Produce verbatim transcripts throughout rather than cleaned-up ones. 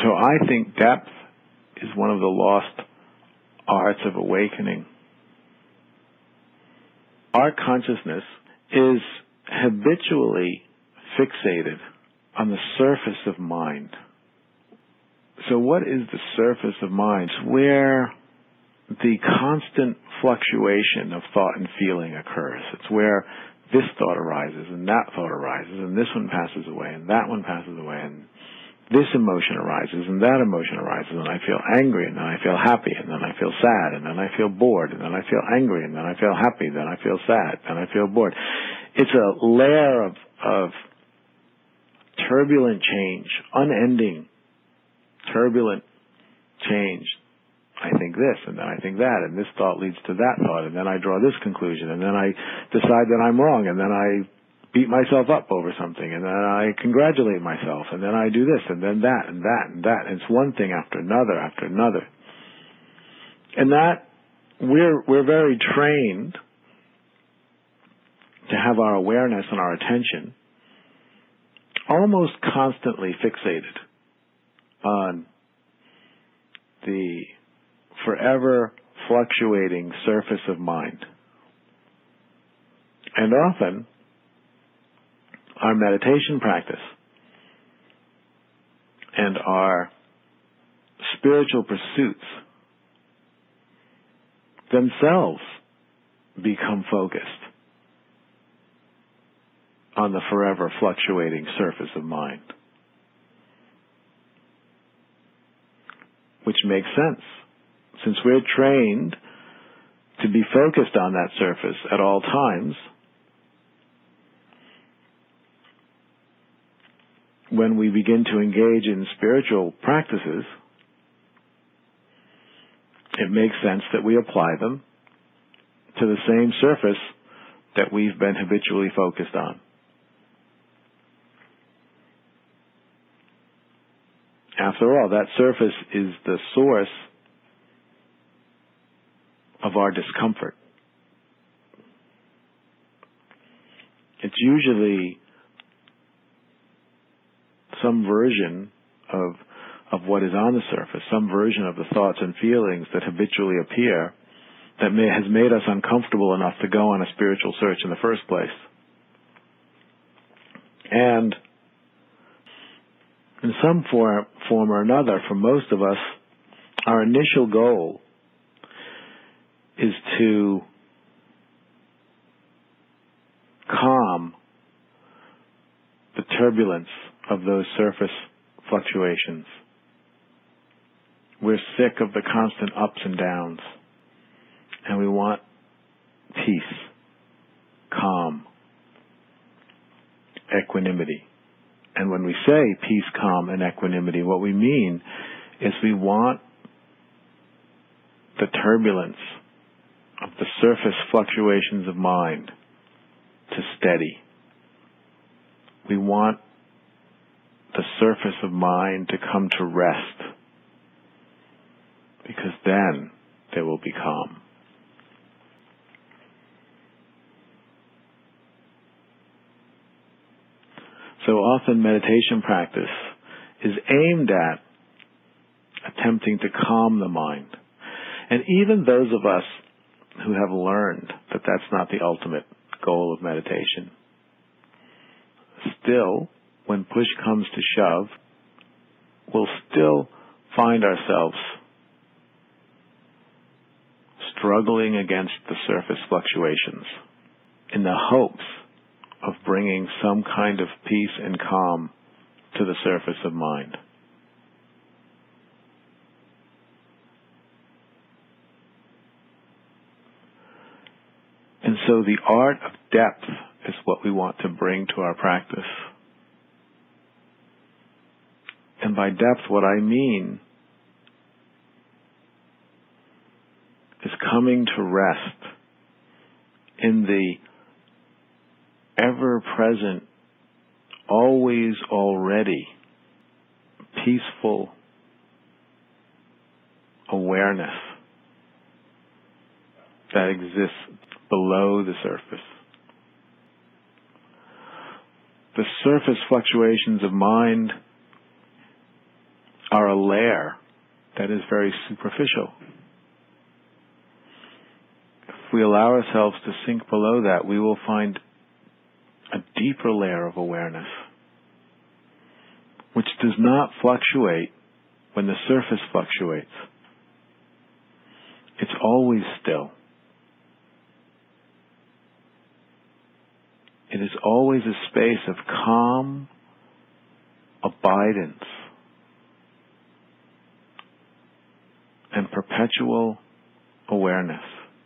So I think depth is one of the lost arts of awakening. Our consciousness is habitually fixated on the surface of mind. So what is the surface of mind? It's where the constant fluctuation of thought and feeling occurs. It's where this thought arises and that thought arises and this one passes away and that one passes away and this emotion arises and that emotion arises and I feel angry and then I feel happy and then I feel sad and then I feel bored and then I feel angry and then I feel happy, then I feel sad, then I feel bored. It's a layer of, of turbulent change, unending turbulent change. I think this, and then I think that, and this thought leads to that thought, and then I draw this conclusion, and then I decide that I'm wrong, and then I beat myself up over something, and then I congratulate myself, and then I do this, and then that, and that, and that. And it's one thing after another, after another. And that, we're, we're very trained to have our awareness and our attention almost constantly fixated on the forever fluctuating surface of mind. And often, our meditation practice and our spiritual pursuits themselves become focused on the forever fluctuating surface of mind. Which makes sense, since we're trained to be focused on that surface at all times. When we begin to engage in spiritual practices, it makes sense that we apply them to the same surface that we've been habitually focused on. After all, that surface is the source of our discomfort. It's usually some version of of what is on the surface, some version of the thoughts and feelings that habitually appear that may, has made us uncomfortable enough to go on a spiritual search in the first place. And in some form, form or another, for most of us, our initial goal is to calm the turbulence of those surface fluctuations. We're sick of the constant ups and downs, and we want peace, calm, equanimity. And when we say peace, calm, and equanimity, what we mean is we want the turbulence of the surface fluctuations of mind to steady. We want the surface of mind to come to rest, because then there will be calm. So often meditation practice is aimed at attempting to calm the mind. And even those of us who have learned that that's not the ultimate goal of meditation, still, when push comes to shove, we'll still find ourselves struggling against the surface fluctuations in the hopes of bringing some kind of peace and calm to the surface of mind. And so the art of depth is what we want to bring to our practice. And by depth, what I mean is coming to rest in the ever-present, always already peaceful awareness that exists below the surface. The surface fluctuations of mind are a layer that is very superficial. If we allow ourselves to sink below that, we will find a deeper layer of awareness, which does not fluctuate when the surface fluctuates. It's always still. It is always a space of calm abidance and perpetual awareness.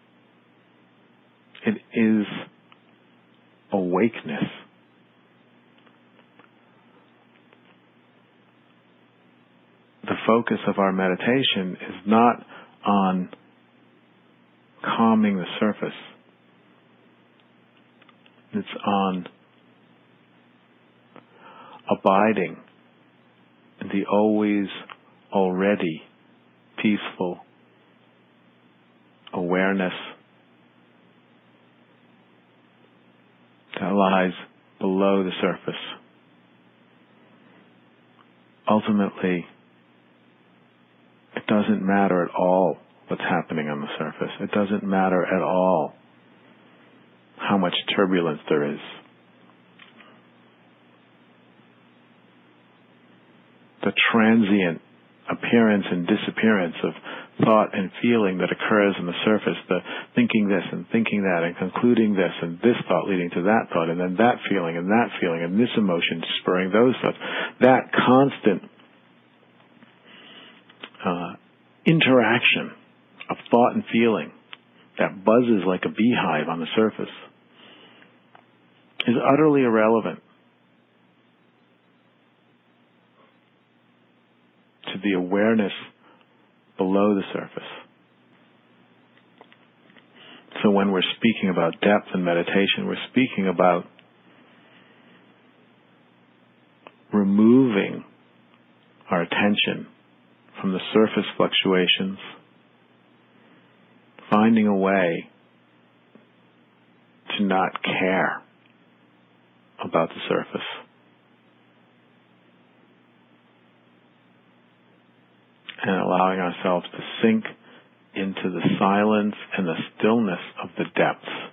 It is awakeness. The focus of our meditation is not on calming the surface. It's on abiding in the always, already peaceful awareness that lies below the surface. Ultimately, it doesn't matter at all what's happening on the surface. It doesn't matter at all how much turbulence there is. The transient appearance and disappearance of thought and feeling that occurs on the surface, the thinking this and thinking that and concluding this and this thought leading to that thought and then that feeling and that feeling and this emotion spurring those thoughts, that constant uh, interaction of thought and feeling that buzzes like a beehive on the surface is utterly irrelevant to the awareness below the surface. So when we're speaking about depth in meditation, we're speaking about removing our attention from the surface fluctuations, finding a way to not care about the surface. And allowing ourselves to sink into the silence and the stillness of the depths.